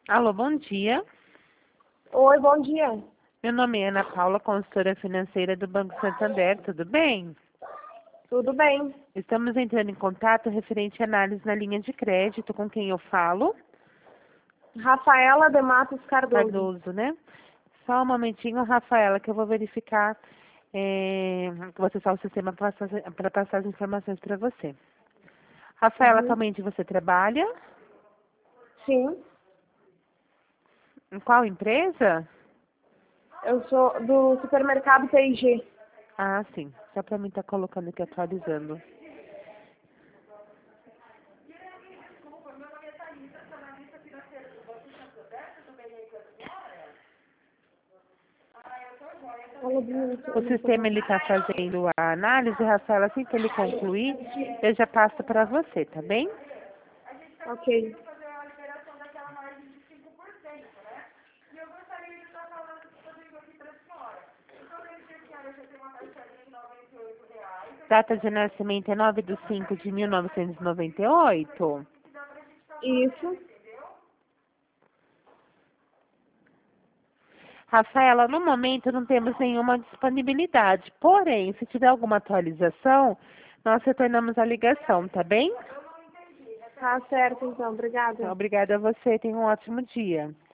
Alô, bom dia. Oi, bom dia. Meu nome é Ana Paula, consultora financeira do Banco Santander, tudo bem? Tudo bem? Estamos entrando em contato referente à análise na linha de crédito com quem eu falo, Rafaela de Matos Cardoso. Cardoso, né? Só um momentinho, Rafaela, que eu vou verificar que você está o sistema para passar as informações para você. Rafaela, Uhum. atualmente você trabalha? Sim, Em qual empresa? eu sou do supermercado P&G. Ah, sim. Só para mim estar colocando aqui, atualizando. O sistema ele está fazendo a análise, Rafaela, assim que ele concluir, eu já passo para você, tá bem? Ok. Data de nascimento é 9/5/1998. Isso. Rafaela, no momento não temos nenhuma disponibilidade, porém, se tiver alguma atualização, nós retornamos a ligação, tá bem? Tá certo, então. Obrigada. Então, obrigada a você, tenha um ótimo dia.